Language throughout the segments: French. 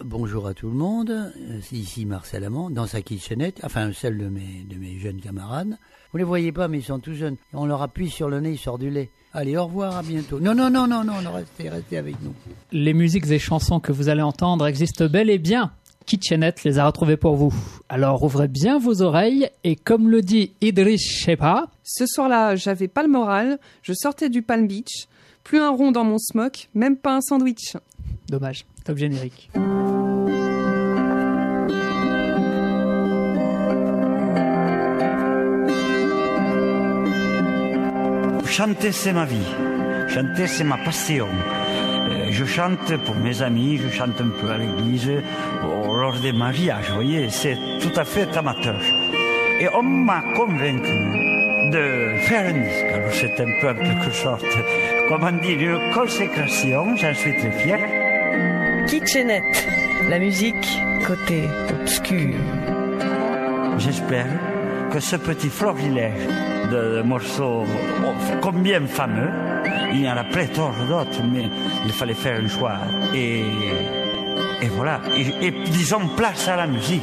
bonjour à tout le monde. C'est ici Marcel Amand, dans sa kitchenette, enfin celle de mes jeunes camarades. Vous les voyez pas, mais ils sont tout jeunes. On leur appuie sur le nez, il sort du lait. Allez, au revoir, à bientôt. Non, restez avec nous. Les musiques et chansons que vous allez entendre existent bel et bien. Kitchenette les a retrouvées pour vous. Alors ouvrez bien vos oreilles et comme le dit Idriss Shepa... Ce soir-là, j'avais pas le moral, je sortais du Palm Beach, plus un rond dans mon smock, même pas un sandwich. Dommage, top générique. Chanter, c'est ma vie. Chanter, c'est ma passion. Je chante pour mes amis, je chante un peu à l'église, lors des mariages, vous voyez, c'est tout à fait amateur. Et on m'a convaincu de faire un disque. Alors c'est un peu en quelque sorte, comment dire, une consécration, j'en suis très fier. Kitchenette, la musique côté obscur. J'espère que ce petit florilège de morceaux combien fameux, il y en a pléthore d'autres, mais il fallait faire un choix. Et voilà, et disons place à la musique.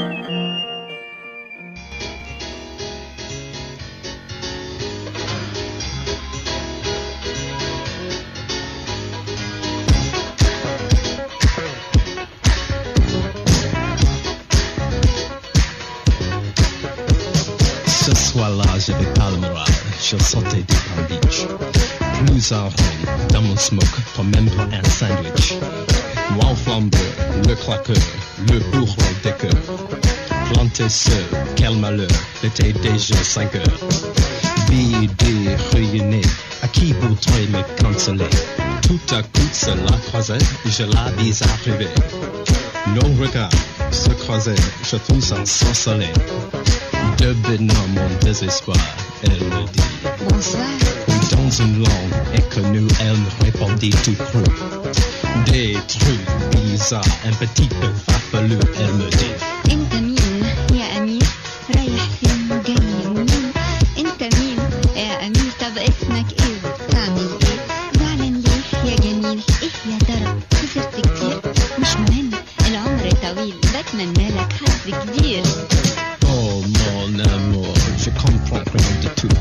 Ce soir-là, j'avais pas le moral, je sortais du Palm Beach. Plus un rond dans mon smoke, pas même pas un sandwich. Moi au flambeur, le claqueur, le bourreau des cœurs. Planté seul, quel malheur, l'été déjà 5 heures. Bidé, réunis, à qui voudrait me consoler? Tout à coup, cela croisait, je la vis arriver. Nos regards se croisaient, je fus ensorcelé. Devinant mon désespoir, elle me dit bonsoir. Dans une langue inconnue, elle me répondit tout cru. Des trucs bizarres, un petit peu farfelu, elle me dit انت مين يا امير رايح فين وجاي منين انت مين يا امير طب اسمك ايه وبتعمل ايه زعلان ليه يا جميل ايه يا ترى خسرت كتير مش مهم العمر طويل بتمنى لك حظ كبير. Oh mon amour, je comprends rien du tout.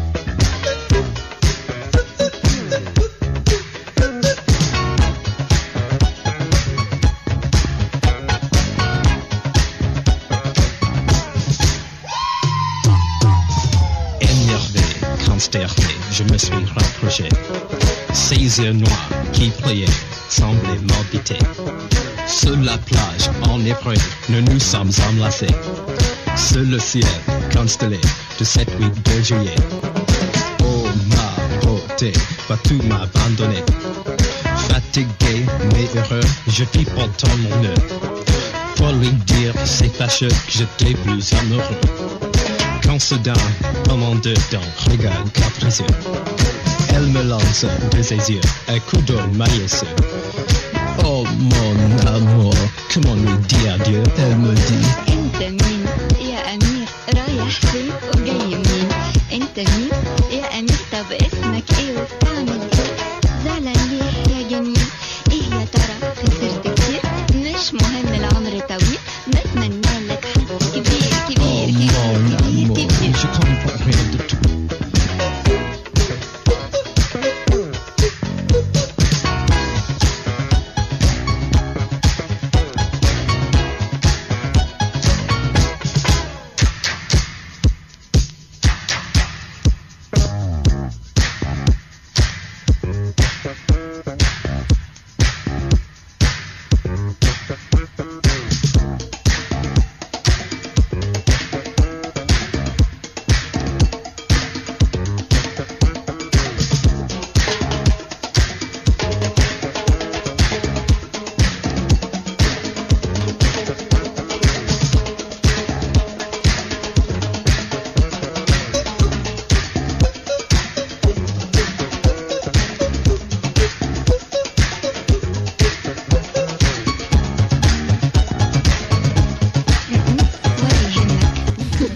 Énervé, consterné, je me suis rapproché. Ses yeux noirs qui pliaient semblaient m'habiter. Sur la plage, en effet, nous nous sommes enlacés. Sur le ciel constellé de cette nuit de juillet. Oh ma beauté, vas-tu m'abandonner? Fatigué mais heureux, je pis pourtant mon heure. Pour lui dire c'est fâcheux que j'étais plus amoureux. Quand soudain, pendant dedans, regarde capricieux. Elle me lance de ses yeux un coup d'eau maillesseux. Oh mon amour, comment lui dire adieu? Elle me dit انت مين يا امير رايح فين وجاي منين انت مين يا امير طب اسمك ايه وبتعمل ايه زعلان ليه يا جميل ايه يا ترى خسرت كتير مش مهم العمر طويل بتمنى لك حظ كبير كبير كبير كبير كبير. Je comprends rien du tout.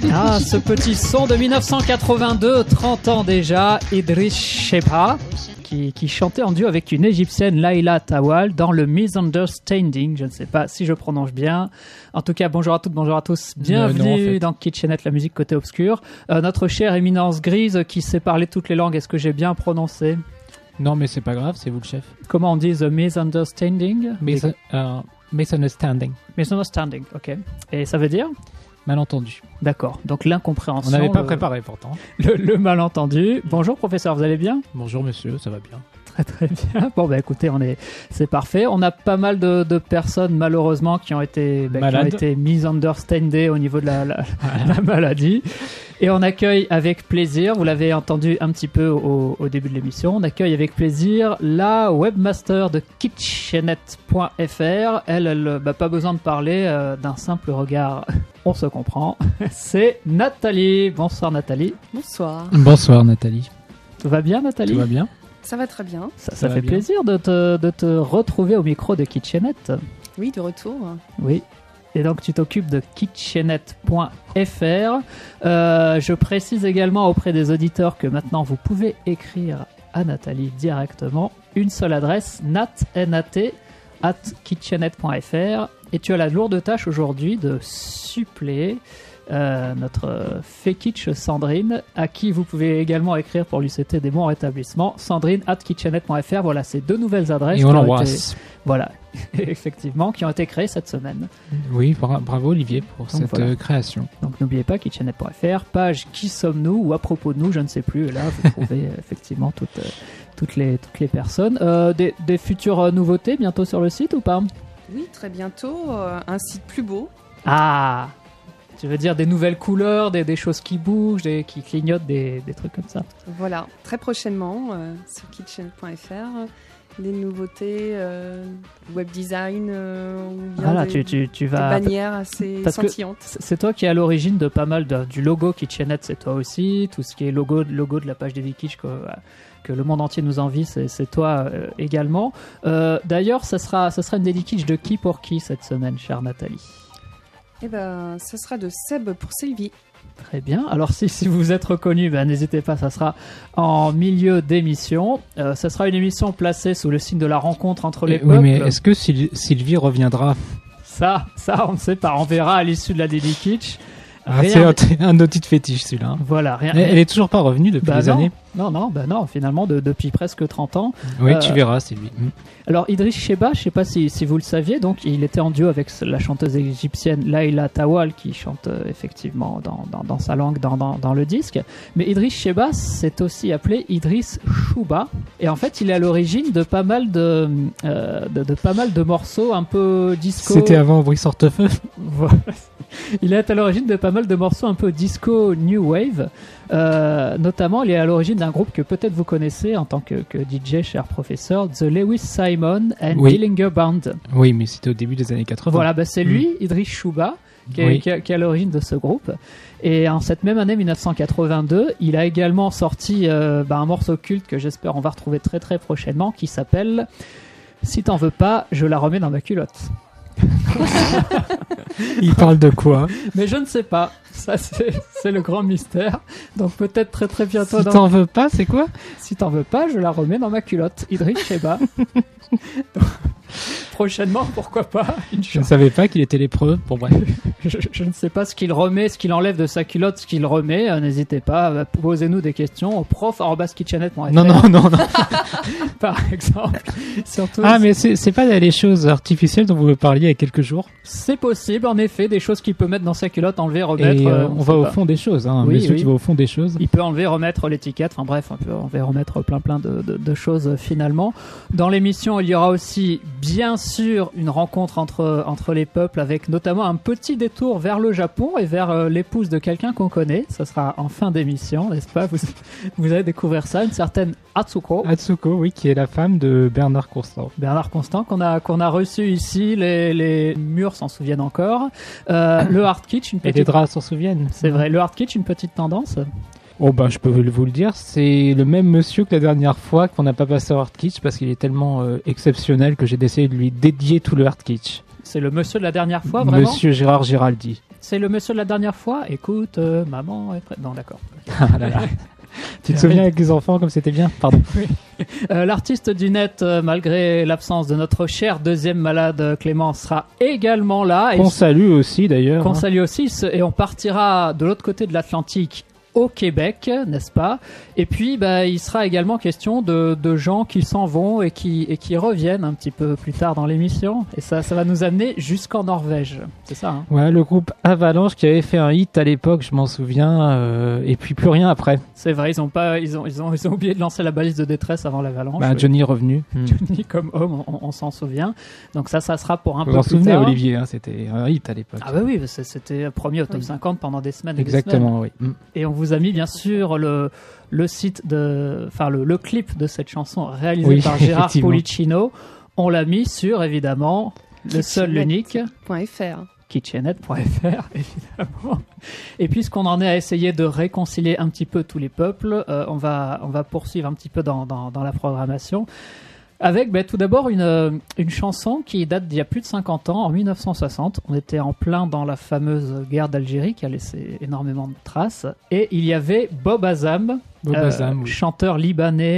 Ce petit son de 1982, 30 ans déjà, Idriss Shepa, qui chantait en duo avec une égyptienne, Laila Tawal, dans le Misunderstanding. Je ne sais pas si je prononce bien. En tout cas, bonjour à toutes, bonjour à tous. Bienvenue en fait. dans Kitchenette, la musique côté obscur. Notre chère éminence grise qui sait parler toutes les langues, est-ce que j'ai bien prononcé? Non, mais c'est pas grave, c'est vous le chef. Comment on dit The Misunderstanding? Misunderstanding. Misunderstanding, ok. Et ça veut dire? Malentendu. D'accord, donc l'incompréhension. On n'avait pas préparé pourtant. Le malentendu. Bonjour professeur, vous allez bien? Bonjour monsieur, ça va bien. Très bien. Bon bah écoutez, c'est parfait. On a pas mal de personnes malheureusement qui ont été misunderstandées au niveau de la maladie. Et on accueille avec plaisir, vous l'avez entendu un petit peu au début de l'émission, on accueille avec plaisir la webmaster de kitchenette.fr. Elle pas besoin de parler d'un simple regard, on se comprend. C'est Nathalie. Bonsoir Nathalie. Bonsoir. Bonsoir Nathalie. Tout va bien Nathalie? Tout va bien. Ça va très bien. Ça va fait bien. plaisir de te retrouver au micro de Kitchenette. Oui, de retour. Oui. Et donc tu t'occupes de kitchenette.fr. Je précise également auprès des auditeurs que maintenant vous pouvez écrire à Nathalie directement. Une seule adresse, nat@kitchenette.fr. Et tu as la lourde tâche aujourd'hui de suppléer notre Fekitch Sandrine, à qui vous pouvez également écrire pour lui souhaiter des bons rétablissements. Sandrine@kitchenette.fr. Voilà, c'est 2 nouvelles adresses. Et on qui ont l'embrasse. été- Voilà, effectivement, qui ont été créées cette semaine. Oui, bravo Olivier pour Donc cette voilà. création. Donc n'oubliez pas kitchenette.fr, page Qui sommes-nous ou à propos de nous, je ne sais plus. Et là, vous trouvez effectivement toutes les personnes. Des futures nouveautés bientôt sur le site ou pas? Oui, très bientôt. Un site plus beau. Ah, tu veux dire des nouvelles couleurs, des choses qui bougent, qui clignotent, des trucs comme ça. Voilà, très prochainement sur kitchen.fr. Des nouveautés, web design, ou bien Voilà, des tu vas. bannières assez parce que scintillantes. C'est toi qui es à l'origine de pas mal du logo Kitchenette, c'est toi aussi. Tout ce qui est logo de la page des Vikitch que le monde entier nous envie, c'est toi également. D'ailleurs, ça sera une dédicace de qui pour qui cette semaine, chère Nathalie? Eh ben, ce sera de Seb pour Sylvie. Très bien. Alors si vous êtes reconnu, n'hésitez pas, ça sera en milieu d'émission. Ça sera une émission placée sous le signe de la rencontre entre les peuples. Oui, mais est-ce que Sylvie reviendra? Ça, on ne sait pas. On verra à l'issue de la dédicace. C'est un autre titre fétiche celui-là. Voilà, rien. Elle est toujours pas revenue depuis des années. Non, finalement, depuis presque 30 ans. Oui, tu verras, Sylvie. Alors, Idriss Sheba, je ne sais pas si vous le saviez, donc il était en duo avec la chanteuse égyptienne Laila Tawal, qui chante effectivement dans sa langue, dans le disque. Mais Idriss Sheba, c'est aussi appelé Idriss Chouba. Et en fait, il est à l'origine de pas mal de morceaux un peu disco. C'était avant Brice Hortefeux. Voilà. Il est à l'origine de pas mal de morceaux un peu disco new wave. Notamment, il est à l'origine d'un groupe que peut-être vous connaissez en tant que DJ, cher professeur, The Lewis Simon and Dillinger Band. Oui, mais c'était au début des années 80. Voilà, c'est lui, Idriss Chouba, qui est à l'origine de ce groupe. Et en cette même année 1982, il a également sorti un morceau culte que j'espère on va retrouver très très prochainement, qui s'appelle « Si t'en veux pas, je la remets dans ma culotte ». Il parle de quoi? Mais je ne sais pas. Ça, c'est le grand mystère. Donc peut-être très très bientôt. Si t'en veux pas, c'est quoi? Si t'en veux pas, je la remets dans ma culotte. Idriss Sheba. Prochainement, pourquoi pas. Je ne savais pas qu'il était lépreux. Bon, bref. Je ne sais pas ce qu'il remet, ce qu'il enlève de sa culotte, ce qu'il remet. N'hésitez pas, posez-nous des questions au prof@kitchenette.fr. Non. Par exemple. Surtout. Ah, mais c'est pas les choses artificielles dont vous me parliez il y a quelques jours. C'est possible, en effet, des choses qu'il peut mettre dans sa culotte, enlever, remettre. Et on va au fond des choses, hein. Oui, monsieur qui va au fond des choses. Il peut enlever, remettre l'étiquette. Enfin bref, on peut enlever, remettre plein de choses finalement. Dans l'émission, il y aura aussi, bien sûr, une rencontre entre les peuples, avec notamment un petit détour vers le Japon et vers l'épouse de quelqu'un qu'on connaît. Ça sera en fin d'émission, n'est-ce pas? Vous allez découvrir ça, une certaine Atsuko. Atsuko, oui, qui est la femme de Bernard Constant. Bernard Constant, qu'on a reçu ici. Les murs s'en souviennent encore. Le Hard Kitsch, une petite... Et les draps s'en souviennent. C'est vrai. Le Hard Kitsch, une petite tendance. Oh ben je peux vous le dire, c'est le même monsieur que la dernière fois qu'on n'a pas passé au Hard Kitsch parce qu'il est tellement exceptionnel que j'ai décidé de lui dédier tout le Hard Kitsch. C'est le monsieur de la dernière fois, vraiment? Monsieur Gérard Giraldi. C'est le monsieur de la dernière fois? Écoute, maman est prête. Non, d'accord. Ah là là. Tu te souviens avec les enfants comme c'était bien? Pardon. Oui. L'artiste du net, malgré l'absence de notre cher deuxième malade Clément, sera également là. Qu'on salue aussi d'ailleurs. Qu'on salue aussi, et on partira de l'autre côté de l'Atlantique, au Québec, n'est-ce pas? Et puis, il sera également question de gens qui s'en vont et qui reviennent un petit peu plus tard dans l'émission. Et ça va nous amener jusqu'en Norvège. C'est ça, hein? Ouais, le groupe Avalanche qui avait fait un hit à l'époque, je m'en souviens, et puis plus rien après. C'est vrai, ils ont oublié de lancer la balise de détresse avant l'Avalanche. Johnny est revenu. Johnny comme homme, on s'en souvient. Donc ça sera pour un peu plus tard. Vous vous en souvenez, Olivier, hein, c'était un hit à l'époque. Ah oui, c'était premier au top 50 pendant des semaines. Exactement, oui. Et on vous a mis bien sûr le clip de cette chanson réalisée par Gérard Policino. On l'a mis sur, évidemment, le seul, l'unique kitchenette.fr, évidemment. Et puisqu'on en est à essayer de réconcilier un petit peu tous les peuples, on va poursuivre un petit peu dans la programmation. Avec tout d'abord une chanson qui date d'il y a plus de 50 ans, en 1960. On était en plein dans la fameuse guerre d'Algérie qui a laissé énormément de traces. Et il y avait Bob Azam, chanteur libanais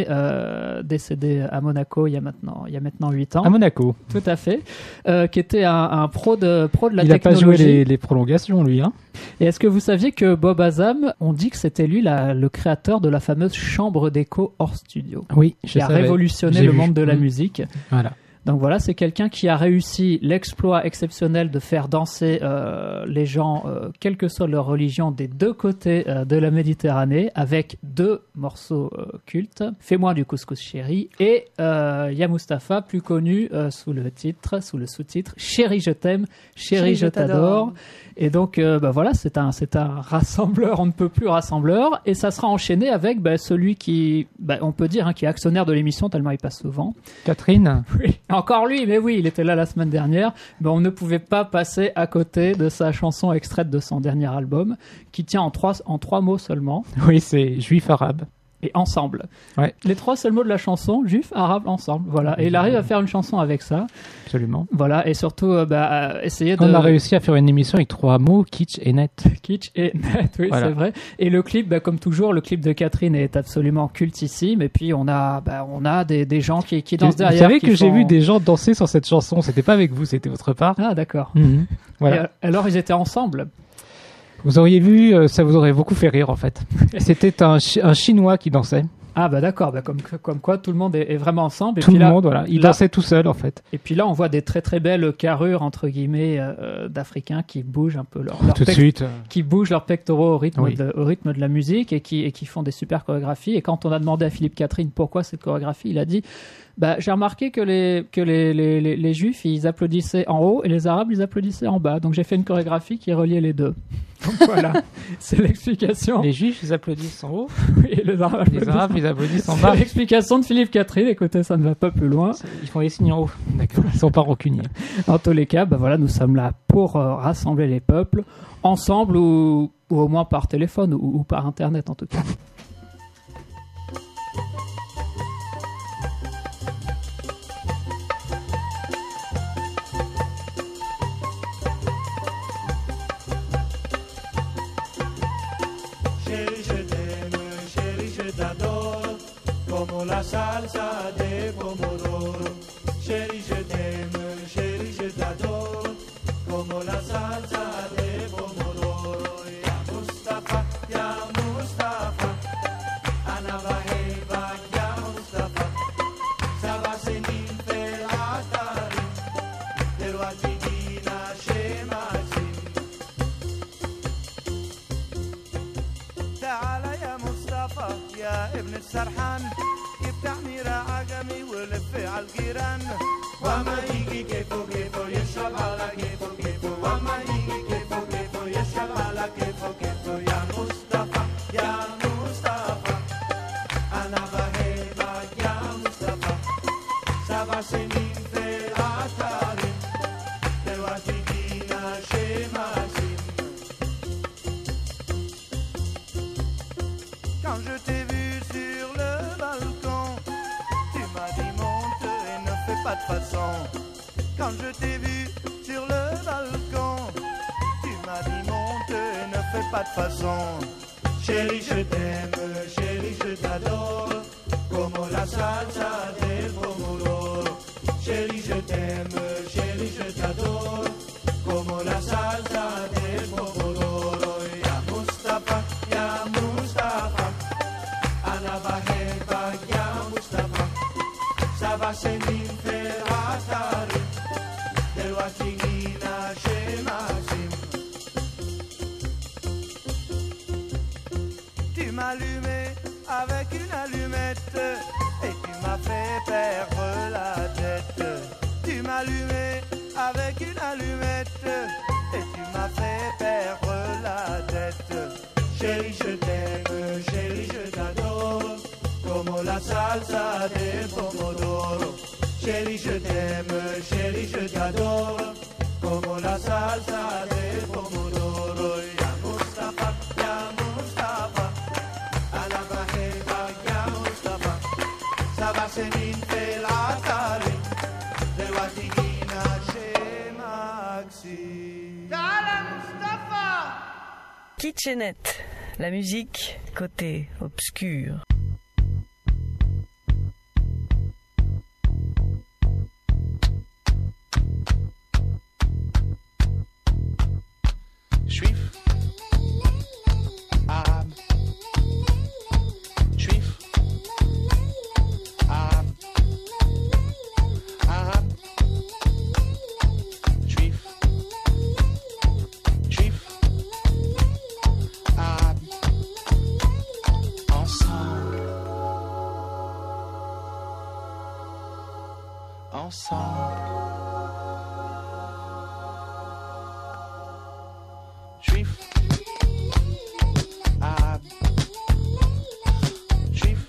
décédé à Monaco il y a maintenant 8 ans. À Monaco. Tout à fait. Qui était un pro de la technologie. Il n'a pas joué les prolongations, lui. Hein. Et est-ce que vous saviez que Bob Azam, on dit que c'était lui le créateur de la fameuse chambre d'écho hors studio. Oui, qui a révolutionné le monde de la musique. Voilà. Donc voilà, c'est quelqu'un qui a réussi l'exploit exceptionnel de faire danser les gens, quelle que soit leur religion, des deux côtés de la Méditerranée, avec 2 morceaux cultes, Fais-moi du couscous chéri et Ya Mustapha, plus connu sous le sous-titre Chéri je t'aime, Chéri je t'adore. Et donc voilà, c'est un rassembleur, on ne peut plus rassembleur, et ça sera enchaîné avec celui qui, on peut dire, qui est actionnaire de l'émission tellement il passe souvent. Catherine. Oui. Encore lui, mais oui, il était là la semaine dernière. On ne pouvait pas passer à côté de sa chanson extraite de son dernier album, qui tient en trois mots seulement. Oui, c'est juif arabe. Et ensemble. Ouais. Les 3 seuls mots de la chanson, juif, arabe, ensemble. Voilà. Et il arrive à faire une chanson avec ça. Absolument. Voilà. Et surtout, essayer de... On a réussi à faire une émission avec 3 mots, kitsch et net. Kitsch et net, oui, voilà. C'est vrai. Et le clip, comme toujours, le clip de Catherine est absolument cultissime. Et puis, on a des gens qui dansent derrière. Vous savez que j'ai vu des gens danser sur cette chanson. C'était pas avec vous, c'était votre part. Ah, d'accord. Voilà. Et alors, ils étaient ensemble. Vous auriez vu, ça vous aurait beaucoup fait rire en fait. C'était un Chinois qui dansait. Ah d'accord, comme quoi tout le monde est vraiment ensemble. Et tout puis le monde, voilà. Il dansait tout seul en fait. Et puis là, on voit des très très belles carrures entre guillemets d'Africains qui bougent un peu qui bougent leurs pectoraux au rythme de la musique et qui font des super chorégraphies. Et quand on a demandé à Philippe Catherine pourquoi cette chorégraphie, il a dit j'ai remarqué que les Juifs ils applaudissaient en haut et les Arabes ils applaudissaient en bas. Donc j'ai fait une chorégraphie qui reliait les deux. Donc voilà, c'est l'explication. Les Juifs ils applaudissent en haut. Oui, et les Arabes ils applaudissent en bas. C'est l'explication de Philippe Catherine. Écoutez, ça ne va pas plus loin. Ils font les signes en haut. D'accord. Ils sont pas rancuniers. En tous les cas, voilà, nous sommes là pour rassembler les peuples ensemble ou au moins par téléphone ou par internet en tout cas. La salsa de pomodoro, chérie je t'aime, chérie je t'adore, como la salsa de pomodoro. Ya Mustafa, Ana Baheba, ya Mustafa, Sabasenin Felatari, Derwatigina Shemasim. Ta'ala ya Mustafa, ya Ibn Sarhan. تعمير عجمي ولف على الجيران وما يجي كيفو كيفو يشرب على كيفو كيفو وما يجي كيفو كيفو يشرب على كيفو كيفو يا مصطفى أنا بحبك يا مصطفى 7 سنين في العطار دلوقتي جينا شماسين. Quand je t'ai vu sur le balcon, tu m'as dit monte et ne fais pas de façon. Quand je t'ai vu sur le balcon, tu m'as dit monte et ne fais pas de façon. Chérie je t'aime, chérie je t'adore, como la salsa del pomodoro. Chérie, je t'aime, chérie, je t'adore, como la salsa del pomodoro. Ya Mustafa, Ana Baheba, ya Mustafa, Saba Senin Ferratari, del Watingina Shemasim. Tu m'as allumé avec une allumette et tu m'as fait perdre la tête. Tu m'as allumé avec une allumette et tu m'as fait perdre la tête. Chérie, je t'aime, chérie, je t'adore, como la salsa del pomodoro. Chérie, je t'aime, chérie, je t'adore, como la salsa del pomodoro. Ya Mustafa, Ana Baheba, ya Mustafa, Saba Senin Felatari, del Watigina Shemaxi. Dala Mustafa! Kitchenette, la musique côté obscur. Juif, arabe, juif, arabe, arabe, juif, juif, arabe, ensemble, ensemble. Juif, arabe, juif,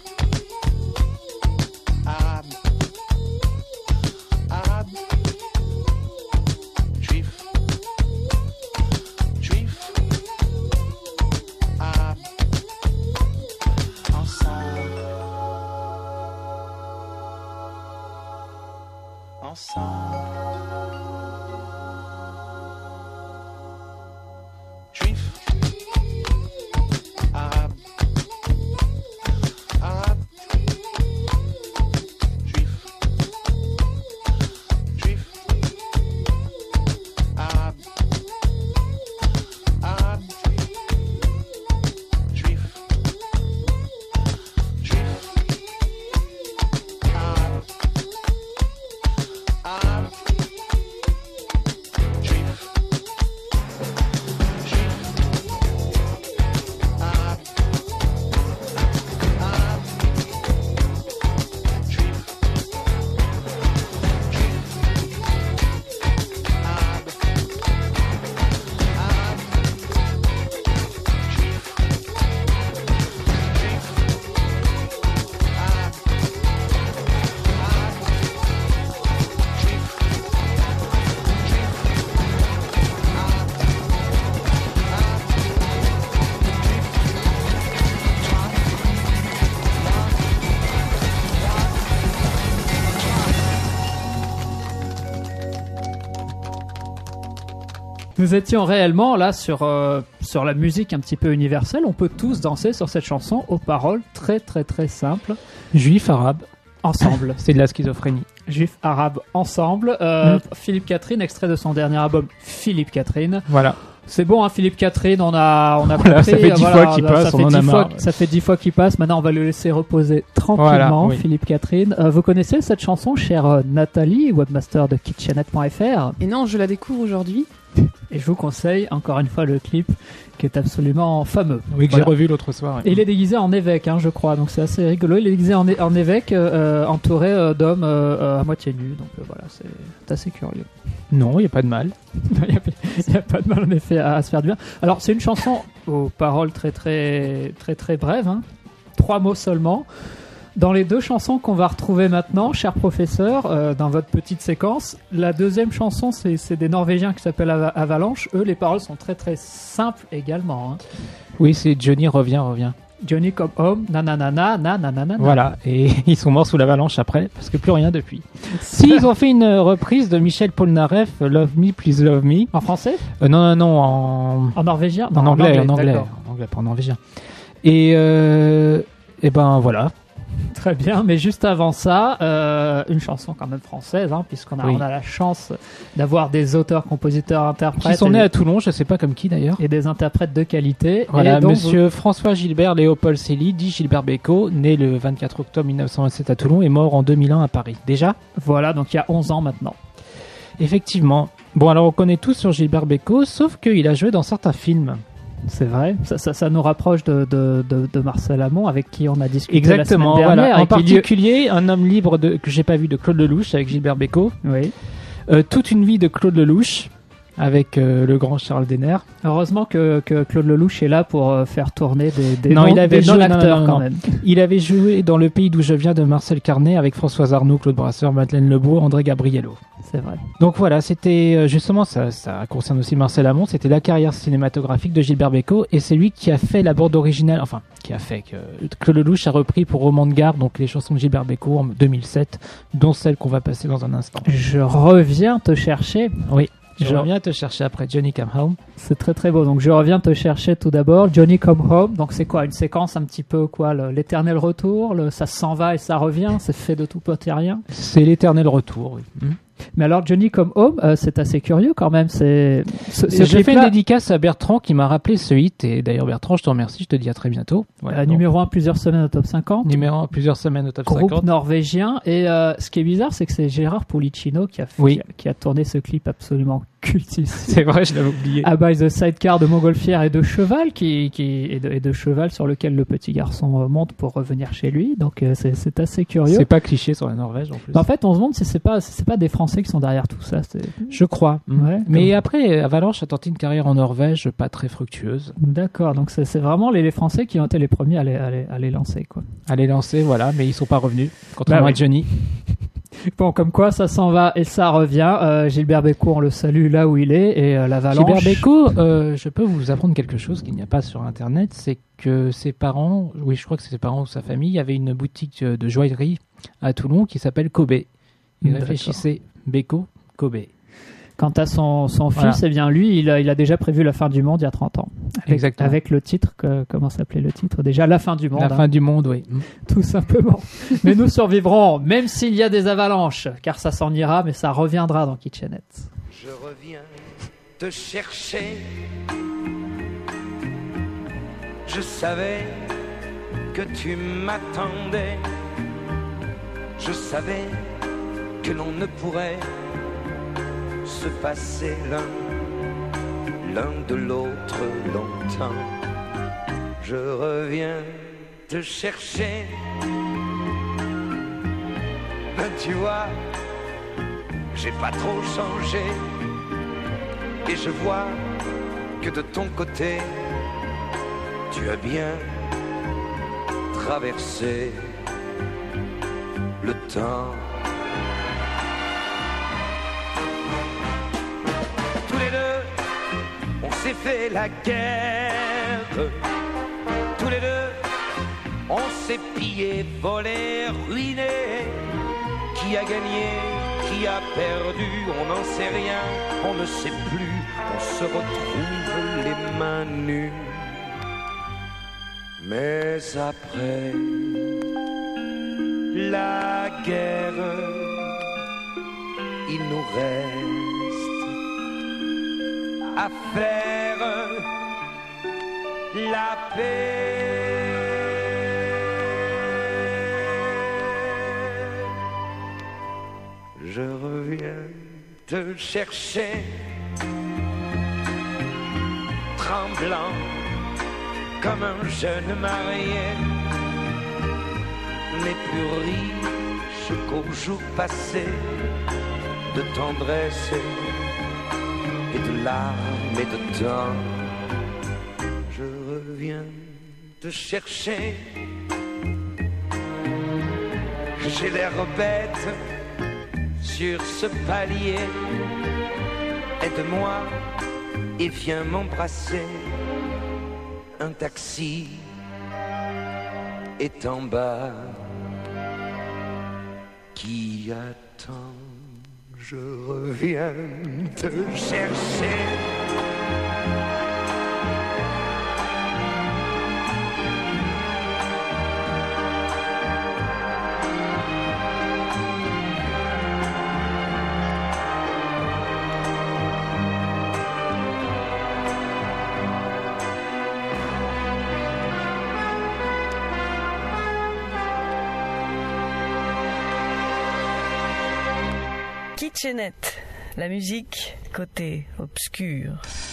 arabe, arabe, juif, juif, arabe, ensemble, ensemble. Juif, arabe, arabe, juif, juif, arabe, arabe, juif, juif, arabe, arabe, juif. Nous étions réellement là sur la musique un petit peu universelle. On peut tous danser sur cette chanson aux paroles très très très simples. Juif, arabe, ensemble. C'est de la schizophrénie. Juif, arabe, ensemble. Philippe Catherine, extrait de son dernier album Philippe Catherine. Voilà. C'est bon, hein, Philippe Catherine, on a voilà, compris. Ça fait 10 fois qu'il passe, on en a marre. Ça fait 10 fois qu'il passe. Maintenant, on va le laisser reposer tranquillement, voilà, oui. Philippe Catherine. Vous connaissez cette chanson, chère Nathalie, webmaster de kitchenette.fr? Et non, je la découvre aujourd'hui. Et je vous conseille encore une fois le clip qui est absolument fameux. Oui, que voilà. J'ai revu l'autre soir. Et il est déguisé en évêque, hein, je crois, donc c'est assez rigolo. Il est déguisé en évêque, entouré d'hommes à moitié nus, donc voilà, c'est assez curieux. Non, il n'y a pas de mal. Il n'y a pas de mal en effet à se faire du bien. Alors c'est une chanson aux paroles très très très très brèves, hein. 3 mots seulement. Dans les 2 chansons qu'on va retrouver maintenant, cher professeur, dans votre petite séquence, la deuxième chanson, c'est des Norvégiens qui s'appellent Avalanche. Eux, les paroles sont très très simples également. Hein. Oui, c'est Johnny revient. Johnny come home, nanana, nanana. Voilà, et ils sont morts sous l'avalanche après, parce que plus rien depuis. Si, ils ont fait une reprise de Michel Polnareff, Love Me, Please Love Me. En français ? Non, en norvégien ? En anglais, d'accord. pas en norvégien. Et Et ben voilà. Très bien, mais juste avant ça, une chanson quand même française, hein, puisqu'on a, Oui. on a la chance d'avoir des auteurs, compositeurs, interprètes. Qui sont nés et, à Toulon, je sais pas comme qui d'ailleurs. et des interprètes de qualité. Voilà, et donc, monsieur François Gilbert Léopold Célie, dit Gilbert Bécaud, né le 24 octobre 1927 à Toulon et mort en 2001 à Paris. Déjà ? Voilà, donc il y a 11 ans maintenant. Effectivement. Bon, alors on connaît tous sur Gilbert Bécaud, sauf qu'il a joué dans certains films. C'est vrai, ça nous rapproche de Marcel Amont, avec qui on a discuté Exactement, la semaine dernière. voilà. En et qui lui- particulier, Un homme libre que j'ai pas vu de Claude Lelouch avec Gilbert Bécaud. Oui. Toute une vie de Claude Lelouch avec le grand Charles Denner. Heureusement que Claude Lelouch est là pour faire tourner des Non, non- il avait des joué- non-acteurs non, quand non. même. Il avait joué dans Le pays d'où je viens de Marcel Carnet avec Françoise Arnaud, Claude Brasseur, Madeleine Lebeau, André Gabriello. C'est vrai. Donc voilà, c'était justement, ça concerne aussi Marcel Amont, c'était la carrière cinématographique de Gilbert Bécaud et c'est lui qui a fait la bande originale, enfin, qui a fait que Claude Lelouch a repris pour Roman de Gare, donc les chansons de Gilbert Bécaud en 2007, dont celle qu'on va passer dans un instant. Je reviens te chercher. Oui. Je Je- reviens te chercher après Johnny Come Home. C'est très très beau. Donc je reviens te chercher tout d'abord. Johnny Come Home. Donc c'est quoi? Une séquence un petit peu quoi? L'éternel retour. Ça s'en va et ça revient. C'est fait de tout petit rien. C'est l'éternel retour, oui. Mais alors Johnny Come Home, c'est assez curieux quand même. C'est ce J'ai fait une clip-là, dédicace à Bertrand qui m'a rappelé ce hit et d'ailleurs Bertrand, je te remercie, je te dis à très bientôt. Voilà, donc, numéro 1 plusieurs semaines au top 50. numéro 1 plusieurs semaines au top Groupe 50. norvégien. Et ce qui est bizarre, c'est que c'est Gérard Pulicino qui a, fait, Oui. qui a tourné ce clip absolument cultissime. C'est vrai, je l'avais oublié. À base de sidecar de montgolfière et de cheval et de cheval sur lequel le petit garçon monte pour revenir chez lui. Donc c'est assez curieux. C'est pas cliché sur la Norvège en plus. En fait, on se demande si c'est pas des Français qui sont derrière tout ça. Je crois. Ouais, Mais après, Avalanche a tenté une carrière en Norvège pas très fructueuse. D'accord, donc c'est vraiment les Français qui ont été les premiers à les lancer, quoi. À les lancer, voilà, mais ils sont pas revenus. Contrairement Bah oui. à Johnny. Bon, comme quoi, ça s'en va et ça revient. Gilbert Bécaud, on le salue là où il est, et l'Avalanche. Gilbert Bécaud, je peux vous apprendre quelque chose qu'il n'y a pas sur Internet, c'est que ses parents, oui, je crois que c'est ses parents ou sa famille, avait une boutique de joaillerie à Toulon qui s'appelle Kobe. Il D'accord. réfléchissait Bécaud, Kobe. Quant à son Voilà. fils, eh bien lui, il a déjà prévu la fin du monde il y a 30 ans. Exactement. Avec le titre, comment s'appelait le titre déjà? La fin du monde. La fin du monde, oui. Tout simplement. Mais nous survivrons, même s'il y a des avalanches, car ça s'en ira, mais ça reviendra dans Kitchenette. Je reviens te chercher. Je savais que tu m'attendais. Je savais que l'on ne pourrait se passer l'un de l'autre longtemps. Je reviens te chercher. Mais tu vois, j'ai pas trop changé. Et je vois que de ton côté, tu as bien traversé le temps. Tous les deux, on s'est fait la guerre. Tous les deux, on s'est pillé, volé, ruiné. Qui a gagné, qui a perdu, on n'en sait rien, on ne sait plus, on se retrouve les mains nues. Mais après la guerre, il nous reste à faire la paix. Je reviens te chercher, tremblant comme un jeune marié, mais plus riche qu'au jour passé, de tendresse et de larmes et de temps. Je reviens te chercher, j'ai l'air bête sur ce palier. Aide-moi et viens m'embrasser. Un taxi est en bas qui attend. Je reviens te chercher. Kitchenette, la musique côté obscur.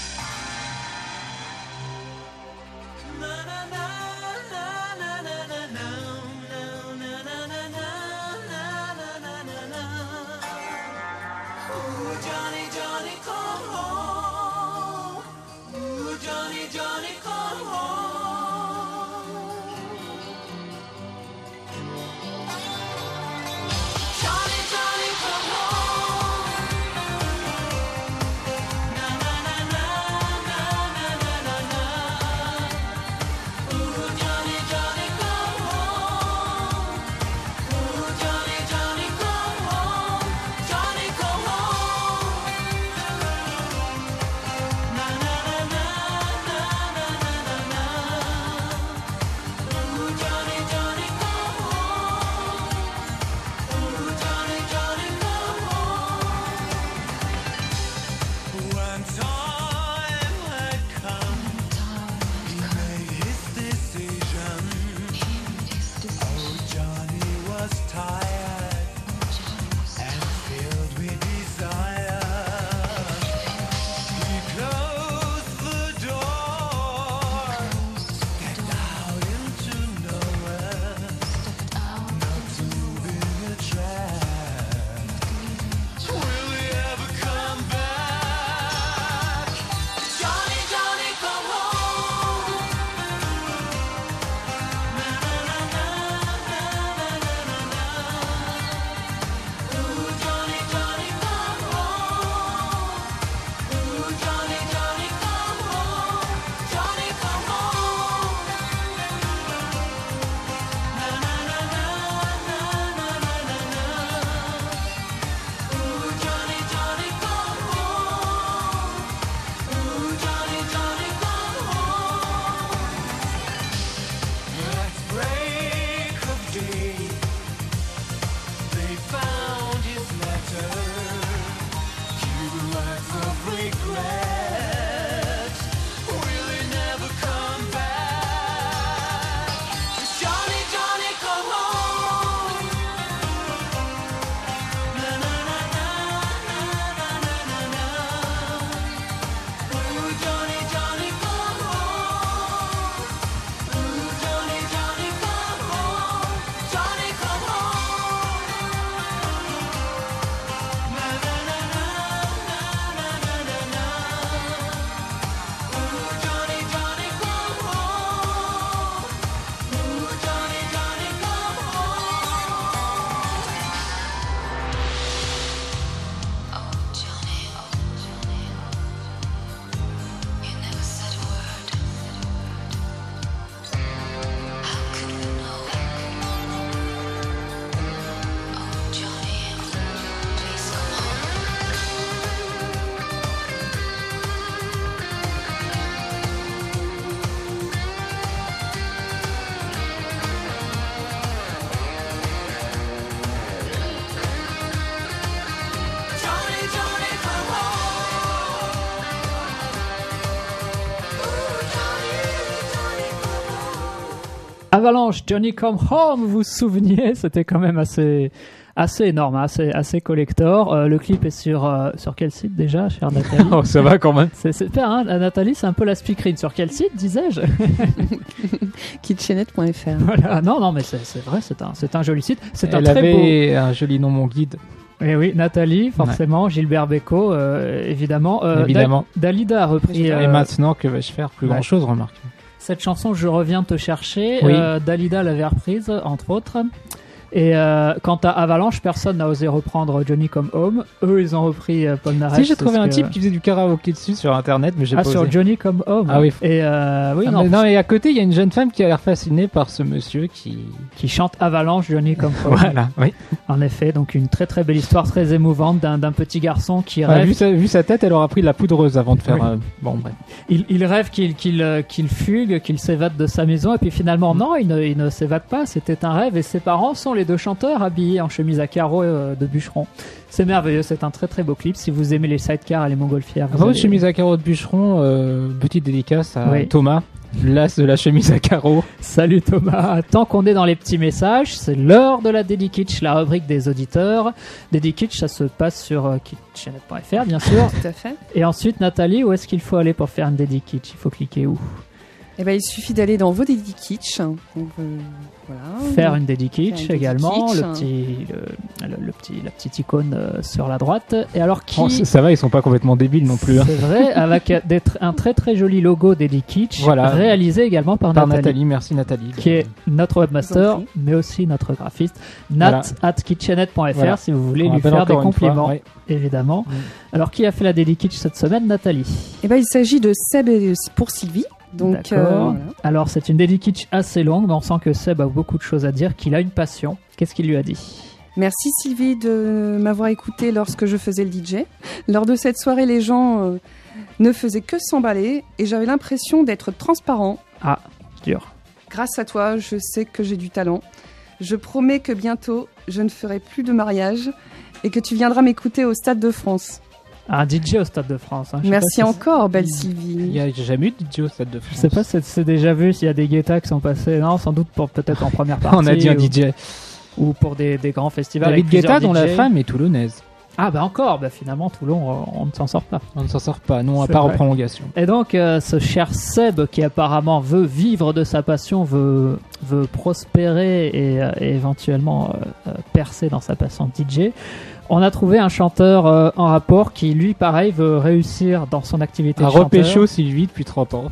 Avalanche, Johnny Come Home, vous vous souveniez, c'était quand même assez énorme, assez collector. Le clip est sur quel site déjà, chère Nathalie? Oh, ça va quand même. C'est super, hein, Nathalie, c'est un peu la speakerine. Sur quel site, disais-je? Kitchenette.fr. Voilà, non, mais c'est vrai, c'est un joli site. C'est Elle un très avait beau... un joli nom, mon guide. Et oui, Nathalie, forcément, Gilbert Bécaud, évidemment. Évidemment. Dalida a repris... Et maintenant, que vais-je faire? Plus grand-chose, remarque. Cette chanson, Je reviens te chercher, oui. Dalida l'avait reprise, entre autres. Et quant à Avalanche, personne n'a osé reprendre Johnny Come Home. Eux, ils ont repris Paul Naref. Si, j'ai trouvé un type qui faisait du karaoké dessus sur internet, mais j'ai pas osé. Sur Johnny Come Home. Ah oui. Et oui, non, et à côté, il y a une jeune femme qui a l'air fascinée par ce monsieur qui chante Avalanche, Johnny Come Home. Voilà, oui. En effet, donc une très très belle histoire, très émouvante d'un petit garçon qui rêve. Vu sa tête, elle aura pris de la poudreuse avant de faire. Oui. Bon, bref. Il rêve qu'il fugue, qu'il s'évade de sa maison, et puis finalement, non, il ne s'évade pas. C'était un rêve, et ses parents sont les deux chanteurs habillés en chemise à carreaux de bûcheron. C'est merveilleux, c'est un très très beau clip. Si vous aimez les sidecars et les montgolfières. Chemise à carreaux de bûcheron, petite dédicace à Thomas. L'as de la chemise à carreaux. Salut Thomas. Tant qu'on est dans les petits messages, c'est l'heure de la Dédikitsch, la rubrique des auditeurs. Dédikitsch, ça se passe sur kitchenet.fr, bien sûr. Tout à fait. Et ensuite, Nathalie, où est-ce qu'il faut aller pour faire une Dédikitsch? Il faut cliquer où? Eh ben, il suffit d'aller dans vos Dédikitsch. Donc, voilà. Faire une Dédikitsch Faire une également, Dédikitsch. la petite icône sur la droite. Et alors qui... Oh, ça va, ils sont pas complètement débiles non plus. Hein. C'est vrai, avec un très très joli logo Dédikitsch, Voilà. réalisé également par Nathalie. Merci Nathalie. Qui est notre webmaster, mais aussi notre graphiste. nat@kitchenet.fr Voilà. si vous voulez On lui rappelle faire des encore une fois, compliments, ouais. évidemment. Alors, qui a fait la Dédikitsch cette semaine, Nathalie? Eh ben, il s'agit de Seb et pour Sylvie. Donc, D'accord. voilà. Alors, c'est une Dédikitsch assez longue, mais on sent que Seb a beaucoup de choses à dire, qu'il a une passion. Qu'est-ce qu'il lui a dit? Merci Sylvie de m'avoir écouté lorsque je faisais le DJ. Lors de cette soirée, les gens ne faisaient que s'emballer et j'avais l'impression d'être transparent. Ah, dur. Grâce à toi, je sais que j'ai du talent. Je promets que bientôt, je ne ferai plus de mariage et que tu viendras m'écouter au Stade de France. Un DJ au Stade de France. Hein. Je sais Merci pas si encore, belle Sylvie. Il n'y a jamais eu de DJ au Stade de France. Je sais pas si c'est déjà vu, s'il y a des guettas qui sont passés. Non, sans doute peut-être en première partie. On a dit un DJ. Ou pour des grands festivals. David avec plusieurs Guetta, dont la DJ. femme est toulonnaise. Ah bah encore, bah finalement Toulon, on ne s'en sort pas. On ne s'en sort pas, non, à C'est part en vrai. prolongation. Et donc ce cher Seb qui apparemment veut vivre de sa passion, veut prospérer et éventuellement percer dans sa passion de DJ. On a trouvé un chanteur en rapport qui lui pareil veut réussir dans son activité de Un chanteur. repécho Sylvie depuis 30 ans.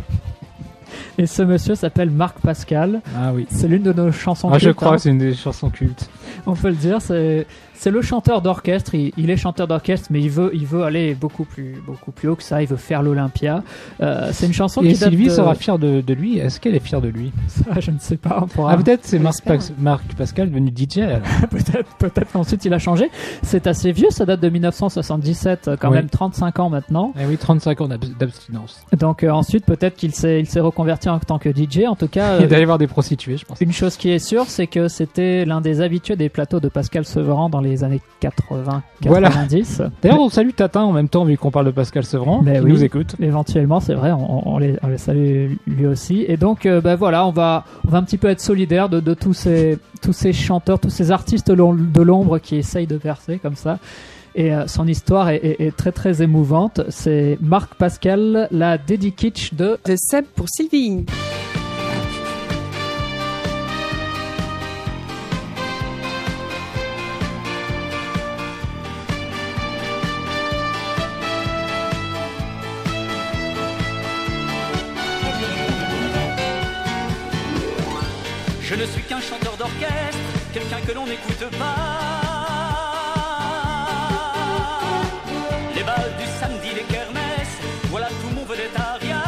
Et ce monsieur s'appelle Marc Pascal. Ah oui. C'est l'une de nos chansons Ah, je cultes, crois hein. que c'est une des chansons cultes. On peut le dire, c'est le chanteur d'orchestre. Il est chanteur d'orchestre, mais il veut aller beaucoup plus haut que ça. Il veut faire l'Olympia. C'est une chanson Et qui date Sylvie de... sera fière de lui. Est-ce qu'elle est fière de lui? Ça, je ne sais pas. On pourra... Ah, peut-être c'est Marc j'espère. Pascal devenu DJ alors. peut-être qu'ensuite il a changé. C'est assez vieux, ça date de 1977, quand Oui. même 35 ans maintenant. Eh oui, 35 ans d'abstinence. Donc ensuite peut-être qu'il s'est reconverti en tant que DJ. En tout cas, Et d'aller voir des prostituées, je pense. une chose qui est sûre, c'est que c'était l'un des habitués des plateaux de Pascal Sevran dans les années 80-90. Voilà. D'ailleurs, on salue Tatin en même temps, vu qu'on parle de Pascal Sevran, Mais qui oui. nous écoute. Éventuellement, c'est vrai, on les salue lui aussi. Et donc, voilà, on va un petit peu être solidaire de tous ces chanteurs, tous ces artistes de l'ombre qui essayent de percer comme ça. Et son histoire est très très émouvante. C'est Marc Pascal, la Dédikitsch de Seb pour Sylvie. Je ne suis qu'un chanteur d'orchestre, quelqu'un que l'on n'écoute pas. Les balles du samedi, les kermesses, voilà tout mon vedettariat.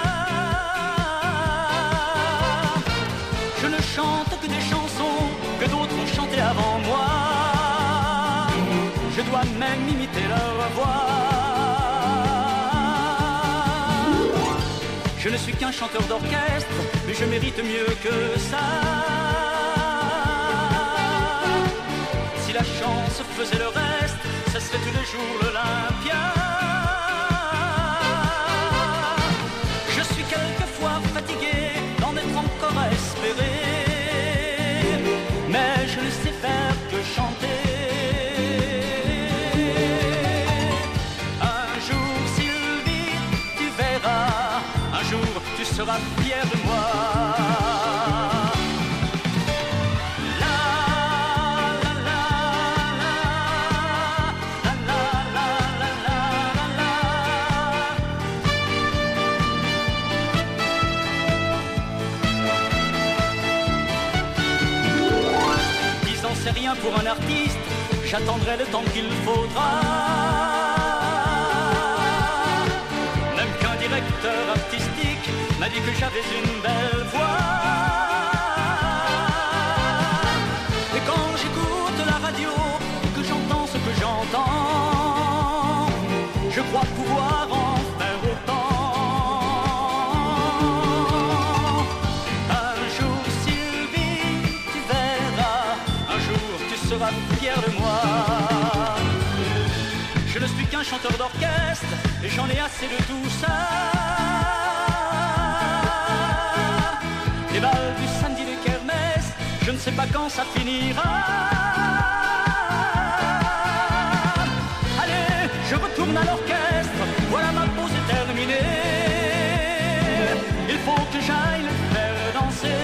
Je ne chante que des chansons que d'autres ont chantées avant moi. Je dois même imiter leur voix. Je ne suis qu'un chanteur d'orchestre, mais je mérite mieux que ça. Si la chance faisait le reste, ça serait tous les jours l'Olympia. Je suis quelquefois fatigué d'en être encore espéré, mais je ne sais faire que chanter. Un jour, Sylvie, tu verras, un jour tu seras fier de moi. C'est rien pour un artiste, j'attendrai le temps qu'il faudra. Même qu'un directeur artistique m'a dit que j'avais une belle voix. Et quand j'écoute la radio et que j'entends ce que j'entends, je crois pouvoir en faire autant. Un jour, Sylvie, tu verras, un jour tu seras fier de moi. Je ne suis qu'un chanteur d'orchestre et j'en ai assez de tout ça. pas quand ça finira. Allez, je retourne à l'orchestre, voilà ma pause est terminée. Il faut que j'aille le faire danser.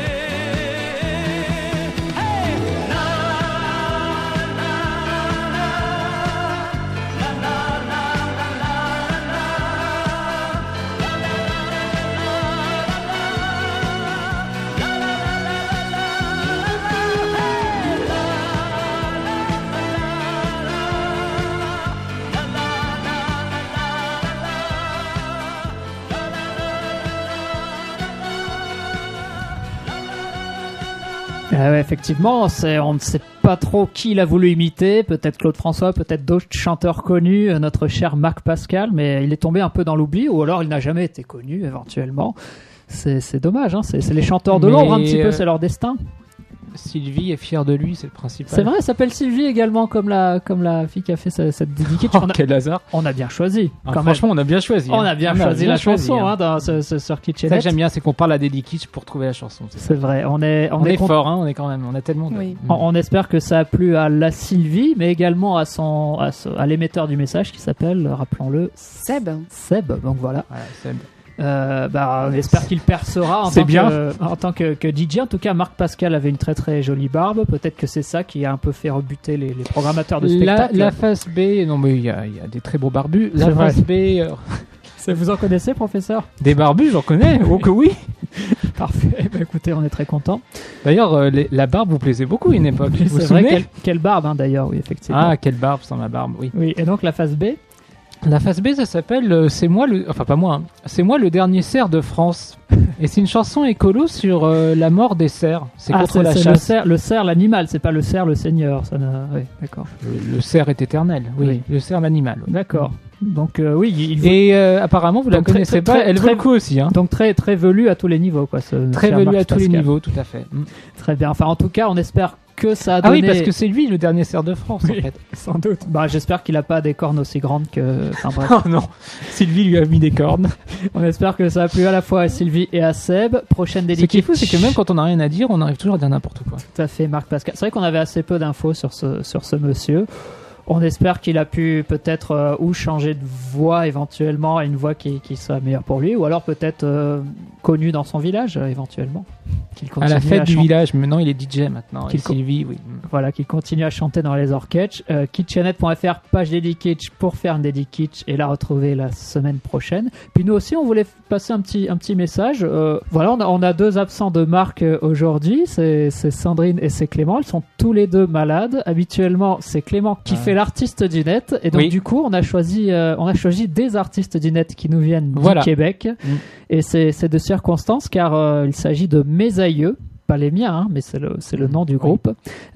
Hey! Na, na, na, na, na, na, na, na, Ouais, effectivement, on ne sait pas trop qui l'a voulu imiter, peut-être Claude François, peut-être d'autres chanteurs connus, notre cher Marc Pascal, mais il est tombé un peu dans l'oubli, ou alors il n'a jamais été connu éventuellement. C'est dommage, hein, c'est les chanteurs de l'ombre un petit peu, c'est leur destin. Sylvie est fière de lui, c'est le principal. C'est vrai, elle s'appelle Sylvie également, comme la fille qui a fait cette dédicace. Oh, quel hasard. On a bien choisi. Franchement, on a bien choisi. On a bien choisi la chanson hein, dans ce sur Kitchenette. Ça que j'aime bien, c'est qu'on parle à Dédikitsch pour trouver la chanson. C'est vrai, on est fort, hein, on a tellement de... Oui. On espère que ça a plu à la Sylvie, mais également à l'émetteur du message qui s'appelle, rappelons-le, Seb. Donc voilà. Seb. On espère qu'il percera en tant que DJ. En tout cas, Marc Pascal avait une très très jolie barbe. Peut-être que c'est ça qui a un peu fait rebuter les programmateurs de spectacle. La face B, non mais il y a des très beaux barbus. La face B... Vous en connaissez, professeur? Des barbus, j'en connais. Oh que oui. Parfait. Bah, écoutez, on est très contents. D'ailleurs, la barbe vous plaisait beaucoup à une époque. C'est vrai, quelle barbe hein, d'ailleurs, oui, effectivement. Ah, quelle barbe sans ma barbe, oui. Oui, et donc la face B? La face B, ça s'appelle C'est moi le dernier cerf de France. Et c'est une chanson écolo sur la mort des cerfs. C'est contre la chasse. Le cerf, l'animal, c'est pas le cerf, le seigneur. Oui, d'accord. Le cerf est éternel, oui. Le cerf, l'animal. Oui. D'accord. Donc oui, et apparemment vous la connaissez pas, elle vaut le coup aussi. Hein. Donc très très velu à tous les niveaux, quoi. Très velu à tous les niveaux, tout à fait. Très bien. Enfin, en tout cas, on espère que ça a donné... Ah oui, parce que c'est lui le dernier cerf de France, en fait. Sans doute. Bah, j'espère qu'il a pas des cornes aussi grandes que... Enfin, bref. Oh non, Sylvie lui a mis des cornes. On espère que ça a plu à la fois à Sylvie et à Seb. Prochaine dédicace. Ce qui est fou, c'est que même quand on n'a rien à dire, on arrive toujours à dire n'importe quoi. Tout à fait, Marc Pascal. C'est vrai qu'on avait assez peu d'infos sur ce monsieur. On espère qu'il a pu peut-être ou changer de voix éventuellement à une voix qui soit meilleure pour lui, ou alors peut-être connu dans son village éventuellement. À la fête du village, maintenant il est DJ maintenant. Sylvie, oui. Voilà, qu'il continue à chanter dans les orchestres. Kitchenette.fr, page Dédikitsch pour faire une Dédikitsch et la retrouver la semaine prochaine. Puis nous aussi, on voulait passer un petit message. Voilà, on a deux absents de marque aujourd'hui. C'est Sandrine et c'est Clément. Ils sont tous les deux malades. Habituellement, c'est Clément qui fait l'artiste du net. Et donc, du coup, on a choisi des artistes du net qui nous viennent du Québec. Et c'est de circonstance car il s'agit de mes aïeux. Pas les miens, hein, mais c'est le nom du groupe.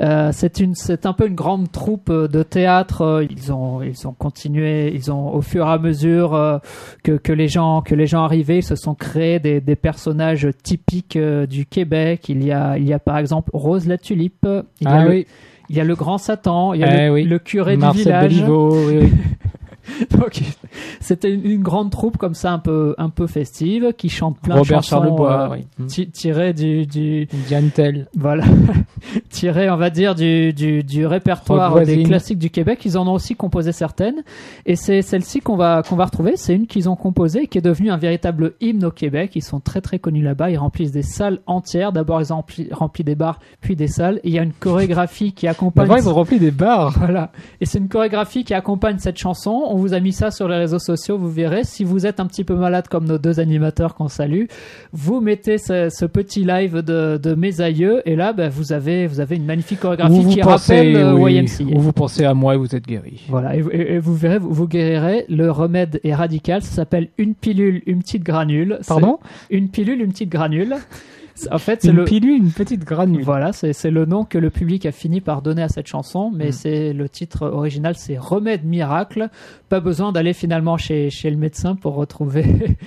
C'est un peu une grande troupe de théâtre. Ils ont continué, au fur et à mesure que les gens arrivaient, ils se sont créés des personnages typiques du Québec. Il y a par exemple Rose la Tulipe. Il y a le Grand Satan. Il y a le curé du village. Béliveau, oui. Donc, c'était une grande troupe comme ça, un peu festive, qui chante plein de chansons. Robert Charlebois, tirées du Diane Tell. Voilà. Tirées, on va dire, du répertoire des classiques du Québec. Ils en ont aussi composé certaines. Et c'est celle-ci qu'on va retrouver. C'est une qu'ils ont composée et qui est devenue un véritable hymne au Québec. Ils sont très très connus là-bas. Ils remplissent des salles entières. D'abord, ils ont rempli des bars, puis des salles. Et il y a une chorégraphie qui accompagne. D'abord, ils ont rempli des bars. Voilà. Et c'est une chorégraphie qui accompagne cette chanson. On vous a mis ça sur les réseaux sociaux, vous verrez. Si vous êtes un petit peu malade comme nos deux animateurs qu'on salue, vous mettez ce petit live de mes aïeux et là, vous avez une magnifique chorégraphie qui rappelle YMCA. Ou vous pensez à moi et vous êtes guéri. Voilà, et vous verrez, vous guérirez. Le remède est radical, ça s'appelle une pilule, une petite granule. Pardon ? Une pilule, une petite granule. En fait, c'est pilule, une petite granule. Voilà, c'est le nom que le public a fini par donner à cette chanson, mais c'est le titre original, c'est Remède miracle. Pas besoin d'aller finalement chez le médecin pour retrouver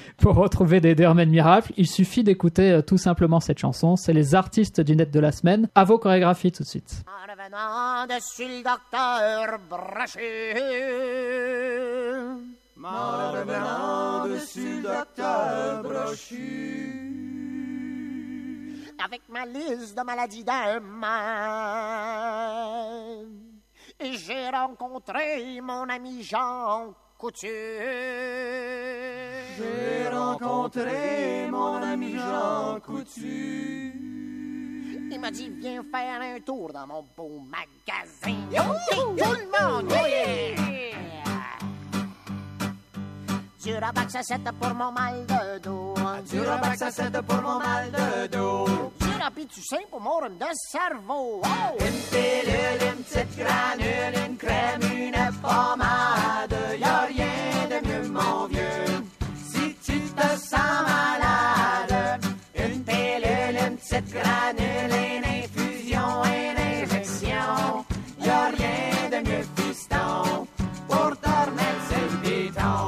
des remèdes miracles. Il suffit d'écouter tout simplement cette chanson. C'est les artistes du net de la semaine. À vos chorégraphies tout de suite. En revenant dessus le docteur Brochu. En revenant dessus le docteur Brochu. avec ma liste de maladies d'un main. J'ai rencontré mon ami Jean Coutu. J'ai rencontré mon ami Jean Coutu. Il m'a dit, viens faire un tour dans mon beau magasin. Tout le monde, yeah! Du Rabax à 7 pour mon mal de dos. Du Rabax à 7 pour mon mal de dos. Du Rapitussin pour mon rhume de cerveau. Oh! Une pilule, une petite granule, une crème, une pommade. Y'a rien de mieux, mon vieux, si tu te sens malade. Une pilule, une petite granule, une infusion, une injection. Y'a rien de mieux, fiston, pour te remettre sur le béton.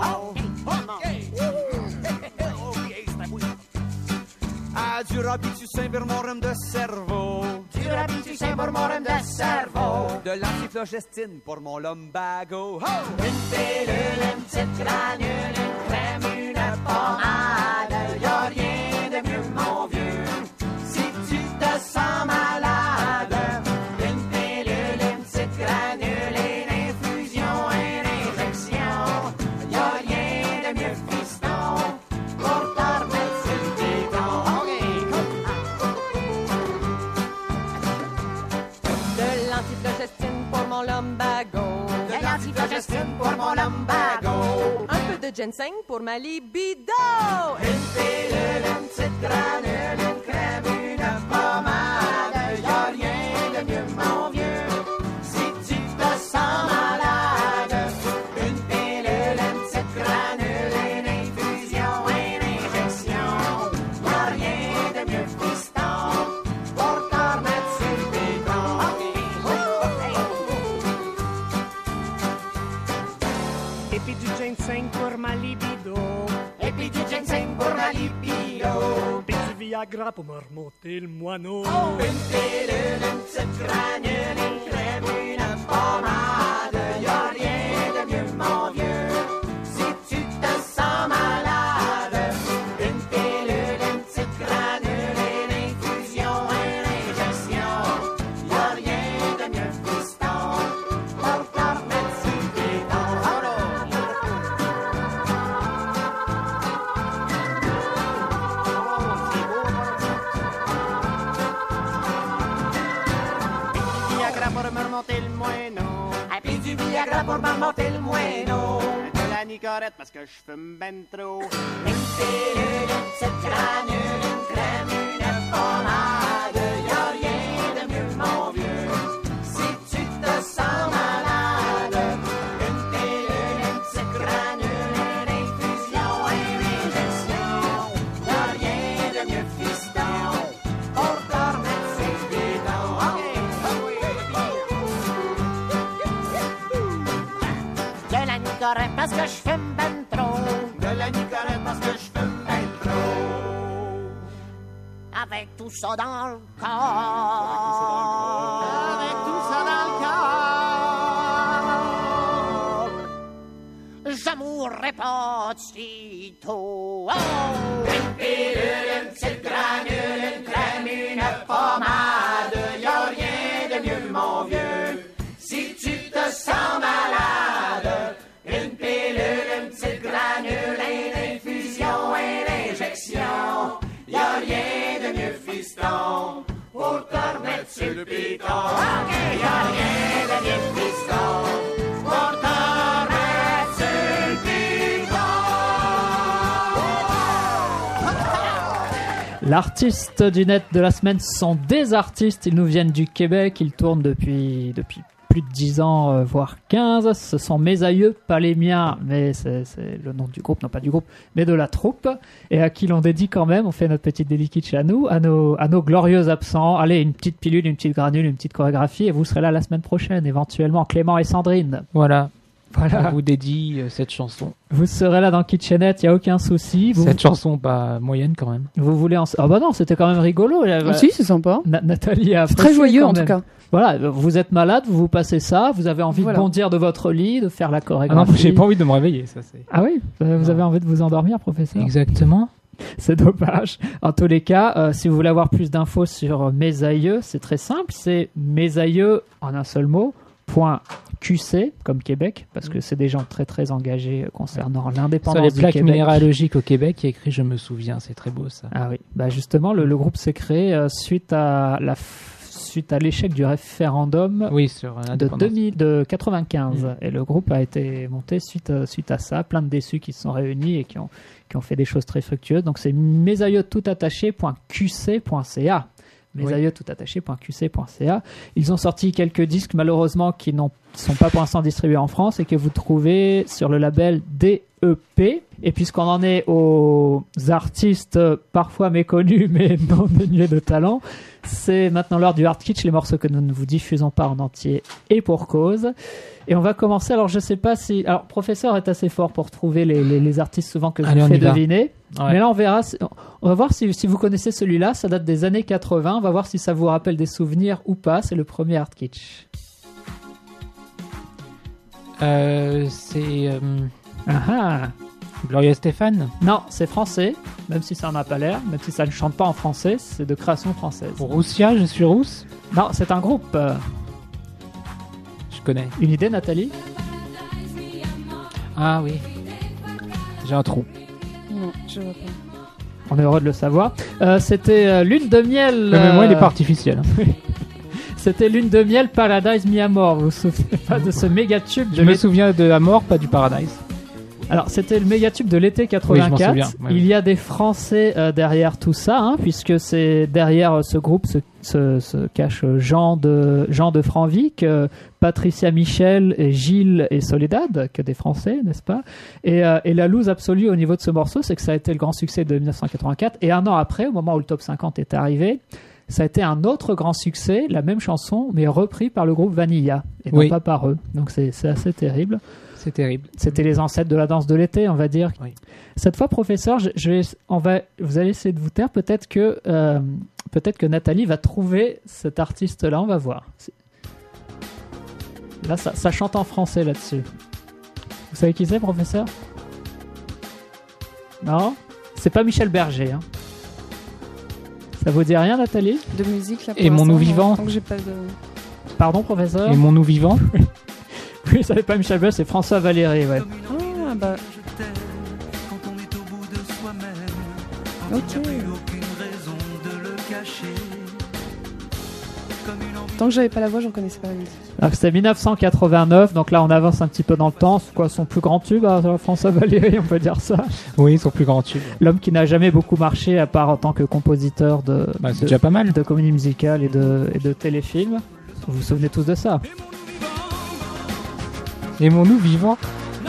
Du Rapitussin pour mon rhume de cerveau. Du Rapitussin pour mon rhume de cerveau. De l'antiflogestine pour mon lumbago. Oh! Une pilule, une petite granule, une crème, une pommade. Y'a rien de mieux, mon vieux, si tu te sens malade. Une pilule, une petite granule, une infusion, une injection. Y'a rien de mieux, fiston, pour te remettre sur le béton. De l'antiflogestine pour mon lumbago. De l'antiflogestine pour mon lumbago. Un peu de ginseng pour ma libido. Une pilule, une petite granule, une crème, une pommade. Y'a rien de mieux, mon vieux, si tu te sens malade. Une pilule, une petite granule, une infusion, une injection. Y'a rien de mieux, fiston, pour te remettre sur le béton. Et puis du ginseng pour ma libido. Et puis du ginseng pour ma libido. Puis du Viagra pour me remonter le moineau. Une pilule, une petite granule, une crème, une pommade. Y'a rien de mieux, mon vieux, si tu te sens malade. Une pilule, une petite granule, une infusion, une injection. Y'a rien de mieux, fiston, pour te remettre sur le béton. Viagra pour me remonter le moineau. Et puis du Viagra pour me remonter le moineau. De la Nicorette parce que je fume ben trop. Une pilule, une petite granule, une crème, une pommade. Y'a rien de mieux, mon vieux, si tu te sens malade. Une pilule, une petite granule, une infusion, une injection. Y'a rien de mieux, fiston, pour te remettre sur le béton. De la Nicorette parce que je fume ben trop. De la Nicorette parce que je fume ben trop. Avec tout ça dans le corps. Avec tout ça dans le corps. Je mourrai pas de sitôt. Oh! Une pilule, une petite granule, une crème, une pommade. Y'a rien de mieux, mon vieux, si tu te sens malade. Une pilule, une petite granule, une infusion, une injection. Y'a rien de mieux, fiston, pour te remettre sur le béton. Y'a rien de mieux, fiston, pour te remettre sur le béton. L'artiste du net de la semaine sont des artistes, ils nous viennent du Québec, ils tournent depuis plus de 10 ans, voire 15. Ce sont mes aïeux, pas les miens, mais c'est le nom du groupe, non pas du groupe, mais de la troupe, et à qui l'on dédie quand même, on fait notre petite dédicace à nous, à nos glorieux absents. Allez, une petite pilule, une petite granule, une petite chorégraphie, et vous serez là la semaine prochaine, éventuellement, Clément et Sandrine. Voilà. Voilà. On vous dédie cette chanson. Vous serez là dans Kitchenette, il n'y a aucun souci. Cette chanson pas moyenne quand même. Vous voulez Ah bah non, c'était quand même rigolo. Si, c'est sympa. Nathalie a C'est très joyeux en tout cas. Voilà, vous êtes malade, vous vous passez ça, vous avez envie de bondir de votre lit, de faire la chorégraphie. Ah non, j'ai pas envie de me réveiller, ça c'est. Ah oui, vous avez envie de vous endormir, professeur? Exactement. C'est dommage. En tous les cas, si vous voulez avoir plus d'infos sur mes aïeux, c'est très simple. C'est mes aïeux en un seul mot. .qc comme Québec, parce que c'est des gens très très engagés concernant l'indépendance du Québec. Sur les plaques minéralogiques au Québec, il y a écrit "Je me souviens", c'est très beau ça. Ah oui, bah justement le groupe s'est créé suite à l'échec du référendum sur de 95 et le groupe a été monté suite à ça, plein de déçus qui se sont réunis et qui ont fait des choses très fructueuses. Donc c'est mesaïeuxtoutattaché.qc.ca. mesaïeuxtoutattaché.qc.ca. Ils ont sorti quelques disques malheureusement qui ne sont pas pour l'instant distribués en France et que vous trouvez sur le label DEP. Et puisqu'on en est aux artistes parfois méconnus mais non dénués de talent, c'est maintenant l'heure du hard kitsch, les morceaux que nous ne vous diffusons pas en entier et pour cause. Et on va commencer, alors je sais pas si... Alors, Professeur est assez fort pour trouver les artistes souvent que je vous fais deviner. Ouais. Mais là, on verra, on va voir si vous connaissez celui-là, ça date des années 80, on va voir si ça vous rappelle des souvenirs ou pas, c'est le premier hard kitsch. C'est... Gloria Stéphane? Non, c'est français, même si ça n'en a pas l'air, même si ça ne chante pas en français, c'est de création française. Roussia, je suis rousse? Non, c'est un groupe. Je connais. Une idée, Nathalie? Ah oui. J'ai un trou. Non, je vois pas. On est heureux de le savoir. C'était Lune de miel. Mais moi, il est pas artificiel. C'était Lune de miel, Paradise Mi Amor. Vous vous souvenez pas de ce méga tube? Je me souviens de Amor, pas du Paradise. Alors, c'était le méga tube de l'été 84. Oui, je m'en souviens. Ouais. Il y a des Français derrière tout ça, puisque c'est derrière ce groupe se cache Jean de Franvic, Patricia Michel, et Gilles et Soledad, que des Français, n'est-ce pas? Et la loose absolue au niveau de ce morceau, c'est que ça a été le grand succès de 1984. Et un an après, au moment où le top 50 est arrivé, ça a été un autre grand succès, la même chanson, mais repris par le groupe Vanilla, et non pas par eux. Donc c'est assez terrible. C'est terrible. C'était les ancêtres de la danse de l'été, on va dire. Oui. Cette fois, professeur, vous allez essayer de vous taire. Peut-être que Nathalie va trouver cet artiste-là. On va voir. Là, ça chante en français là-dessus. Vous savez qui c'est, professeur? Non? C'est pas Michel Berger. Ça vous dit rien, Nathalie? De musique, là, pour Aimons-nous vivants. Tant que j'ai pas de... Pardon, professeur? Aimons-nous vivants. Oui, ça n'est pas Michel Berger, c'est François Valéry, ouais. Ah, bah... Ok. Tant que j'avais pas la voix, j'en connaissais pas la musique. Alors, c'était 1989, donc là on avance un petit peu dans le temps. C'est quoi son plus grand tube, François Valéry, on peut dire ça? Oui, son plus grand tube. L'homme qui n'a jamais beaucoup marché, à part en tant que compositeur c'est déjà pas mal. De comédie musicale et de téléfilms. Vous vous souvenez tous de ça? Aimons-nous vivants.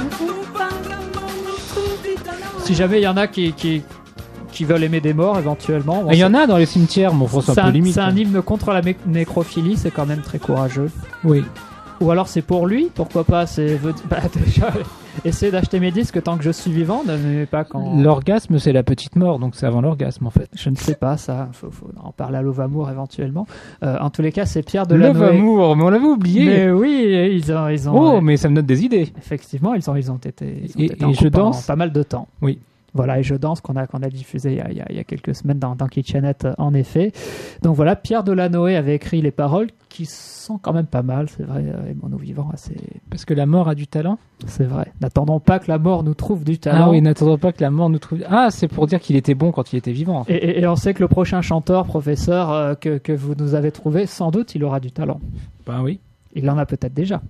Si jamais il y en a qui veulent aimer des morts éventuellement. Il y en a dans les cimetières, mon François, un peu limite. C'est un hymne contre la nécrophilie, c'est quand même très courageux. Oui. Ou alors c'est pour lui, pourquoi pas? Déjà, essayez d'acheter mes disques tant que je suis vivant, ne pas quand... L'orgasme, c'est la petite mort, donc c'est avant l'orgasme en fait. Je ne sais pas ça, faut en parler à Love Amour éventuellement. En tous les cas, c'est Pierre Delanoë. Love Amour, mais on l'avait oublié. Mais oui, ils ont. Oh, mais ça me donne des idées. Effectivement, ils ont été et je danse pas mal de temps. Oui. Voilà, et je danse qu'on a diffusé il y a quelques semaines dans Kitchenette, en effet. Donc voilà, Pierre Delanoë avait écrit les paroles qui sont quand même pas mal, c'est vrai, Aimons-nous vivants, assez... Parce que la mort a du talent. C'est vrai. N'attendons pas que la mort nous trouve du talent. Ah oui, n'attendons pas que la mort nous trouve... Ah, c'est pour dire qu'il était bon quand il était vivant. En fait. Et on sait que le prochain chanteur, professeur, que vous nous avez trouvé, sans doute, il aura du talent. Ben oui. Il en a peut-être déjà.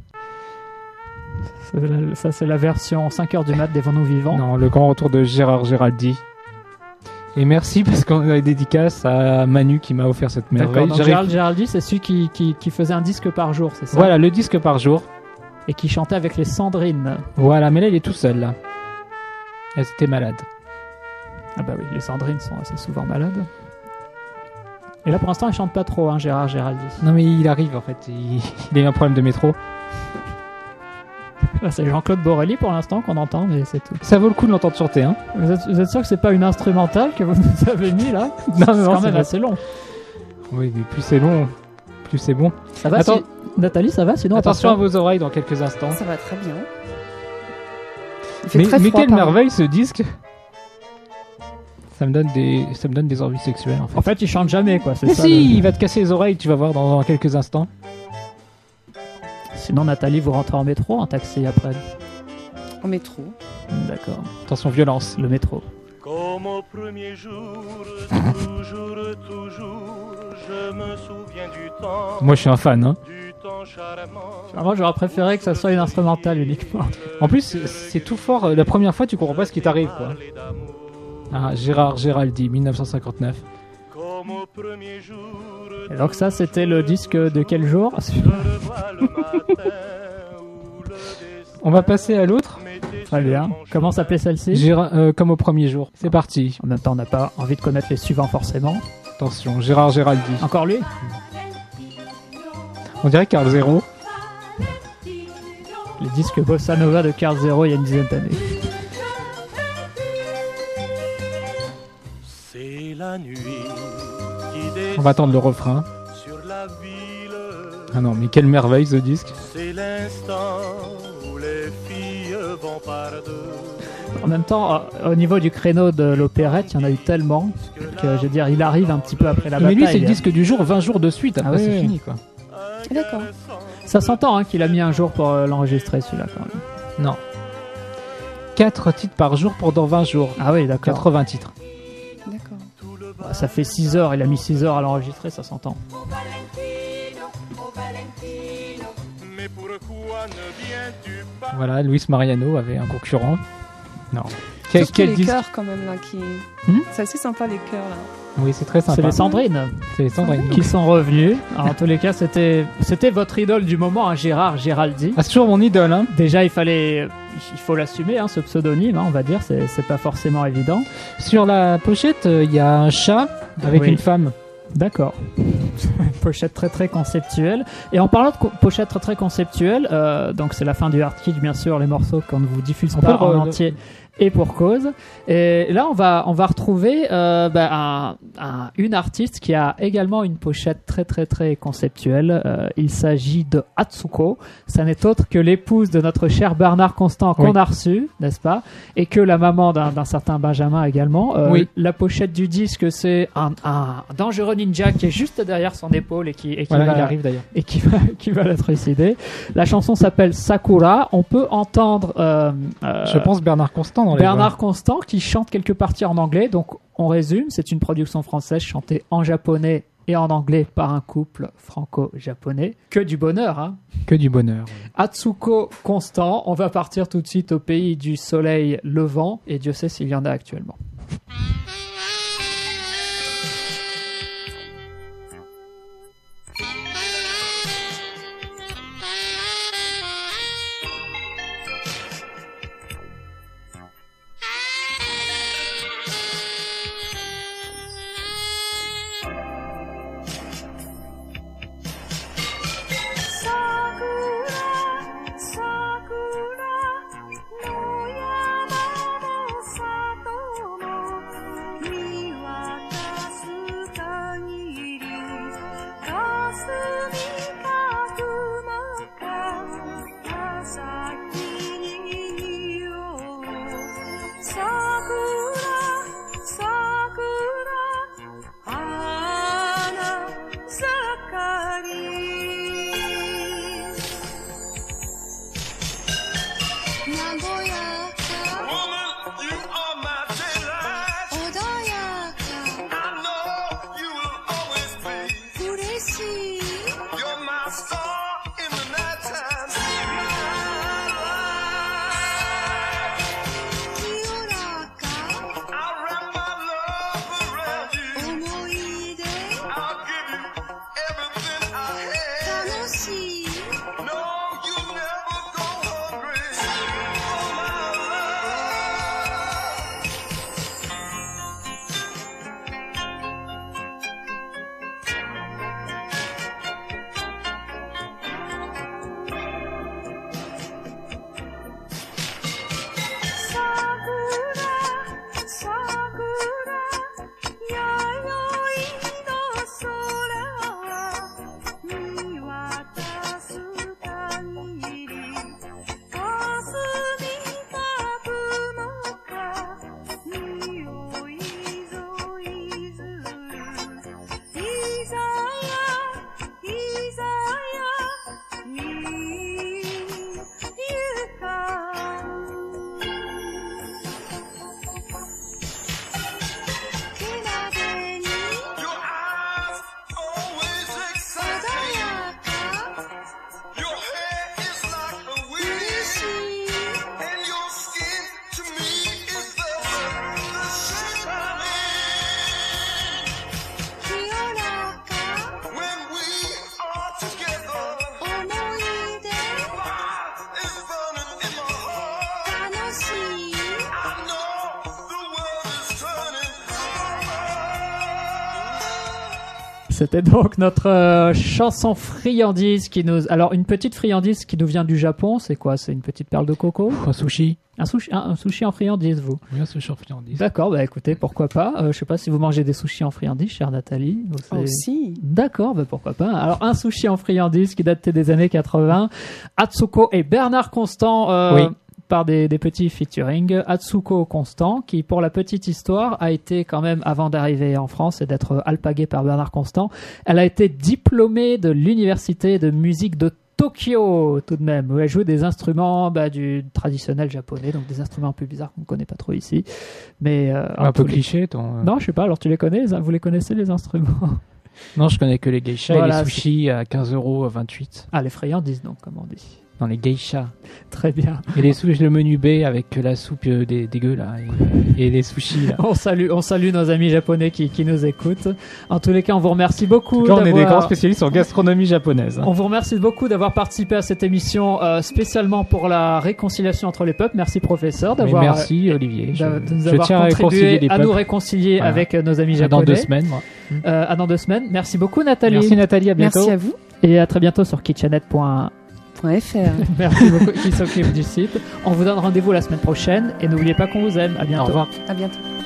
Ça, c'est la version 5h du mat d'Aimons-nous vivants. Non, le grand retour de Gérard Géraldi. Et merci parce qu'on a une dédicace à Manu qui m'a offert cette merveille. D'accord, donc Gérard Géraldi, c'est celui qui faisait un disque par jour, c'est ça? Voilà, le disque par jour. Et qui chantait avec les Sandrines. Voilà, mais là il est tout seul là. Elles étaient malades. Ah bah oui, les Sandrines sont assez souvent malades. Et là pour l'instant il chante pas trop, Gérard Géraldi. Non mais il arrive en fait, il a eu un problème de métro. Là, c'est Jean-Claude Borelli pour l'instant qu'on entend, mais c'est tout. Ça vaut le coup de l'entendre chanter, hein. Vous êtes sûr que c'est pas une instrumentale que vous nous avez mis là? Non, c'est quand même assez long. Oui, mais plus c'est long, plus c'est bon. Ça va? Attends, Nathalie, ça va? Sinon, attention à vos oreilles dans quelques instants. Ça va très bien. Mais quelle merveille ce disque! Ça me donne des envies sexuelles, en fait. En fait, il chante jamais, quoi. C'est Mais ça, si, il va te casser les oreilles, tu vas voir dans quelques instants. Sinon, Nathalie, vous rentrez en métro, en taxi après. En métro. D'accord. Attention, violence. Le métro. Comme au premier jour, toujours, je me souviens du temps. Moi, je suis un fan, hein. Du temps charmant. Moi, j'aurais préféré que ça soit une instrumentale uniquement. En plus, c'est tout fort. La première fois, tu comprends pas ce qui t'arrive, quoi. Ah, Gérard Géraldi, 1959. Comme au premier jour, Et donc ça, c'était le disque de quel jour? On va passer à l'autre. Très bien. Comment s'appelait celle-ci? Comme au premier jour. C'est parti. En même temps, on n'a pas envie de connaître les suivants forcément. Attention, Gérard Géraldi. Encore lui? On dirait Carl Zero. Les disques Bossa Nova de Carl Zero il y a une dizaine d'années. C'est la nuit qui On va attendre le refrain. sur la ville. Ah non, mais quelle merveille ce disque. C'est l'instant où les filles vont par deux. En même temps, au niveau du créneau de l'opérette, il y en a eu tellement que, je veux dire, il arrive un petit peu après la Mais bataille. lui, c'est le disque du jour, 20 jours de suite. Après, Ah oui, c'est oui. fini, quoi. D'accord. Ça s'entend hein, qu'il a mis un jour pour l'enregistrer celui-là quand même. Non. 4 titres par jour pendant 20 jours. Ah oui, d'accord. 80 titres. D'accord. Bah, ça fait 6 heures, il a mis 6 heures à l'enregistrer, ça s'entend. Voilà, Luis Mariano avait un concurrent. Non. Surtout les chœurs quand même là qui. Hmm C'est assez sympa les chœurs là. Oui, c'est très sympa. C'est les Sandrines. C'est les Sandrines. Qui sont revenus. Alors, en tous les cas, c'était votre idole du moment, hein, Gérard Géraldi. Ah, c'est toujours mon idole. Hein. Déjà, il faut l'assumer, hein, ce pseudonyme, hein, on va dire, c'est pas forcément évident. Sur la pochette, il y a un chat avec Oui. une femme. D'accord. Pochette très très conceptuelle. Et en parlant de pochette très très conceptuelle, donc c'est la fin du Hard Kitsch, bien sûr, les morceaux qu'on ne vous diffuse On pas peut en le- entier. Et pour cause. Et là, on va retrouver une artiste qui a également une pochette très très très conceptuelle. Il s'agit de Atsuko. Ça n'est autre que l'épouse de notre cher Bernard Constant qu'on Oui. a reçu, n'est-ce pas? Et que la maman d'un certain Benjamin également. Oui. La pochette du disque, c'est un dangereux ninja qui est juste derrière son épaule et qui Voilà, va, il arrive d'ailleurs. et qui va la trucider. La chanson s'appelle Sakura. On peut entendre Je pense Bernard Constant dans les Bernard voix. Constant qui chante quelques parties en anglais. Donc on résume, c'est une production française chantée en japonais et en anglais par un couple franco-japonais. Que du bonheur, hein. Que du bonheur. Atsuko Constant. On va partir tout de suite au pays du soleil levant et Dieu sait s'il y en a actuellement. C'était donc notre chanson friandise qui nous... Alors, une petite friandise qui nous vient du Japon, c'est quoi? C'est une petite perle de coco? Un sushi. Un sushi en friandise, vous? Oui, un sushi en friandise. D'accord, bah écoutez, pourquoi pas. Je sais pas si vous mangez des sushis en friandise, chère Nathalie. Aussi. D'accord, bah pourquoi pas. Alors, un sushi en friandise qui date des années 80. Atsuko et Bernard Constant... oui. Par des petits featuring. Atsuko Constant, qui pour la petite histoire a été quand même, avant d'arriver en France et d'être alpaguée par Bernard Constant, elle a été diplômée de l'université de musique de Tokyo, tout de même, où elle joue des instruments du traditionnel japonais, donc des instruments un peu bizarres qu'on ne connaît pas trop ici. Mais, un peu cliché, Non, je sais pas, alors tu les connais, vous les connaissez les instruments? Non, je connais que les geishas voilà, et les sushis à 15,28 €. Ah, les friandises donc, comme on dit. Dans les geishas. Très bien. Et les sushis, le menu B avec la soupe dégueu là, et les sushis là. On salue nos amis japonais qui nous écoutent. En tous les cas, on vous remercie beaucoup. Là, on est des grands spécialistes en gastronomie japonaise. On vous remercie beaucoup d'avoir participé à cette émission spécialement pour la réconciliation entre les peuples. Merci professeur d'avoir. Merci Olivier. De nous avoir contribué à nous réconcilier avec nos amis japonais. Dans 2 semaines. Moi. Dans 2 semaines. Merci beaucoup Nathalie. Merci Nathalie, à bientôt. Merci à vous. Et à très bientôt sur kitchenette.fr. Merci beaucoup qui s'occupe du site. On vous donne rendez-vous la semaine prochaine et n'oubliez pas qu'on vous aime. À bientôt. Au revoir. À bientôt.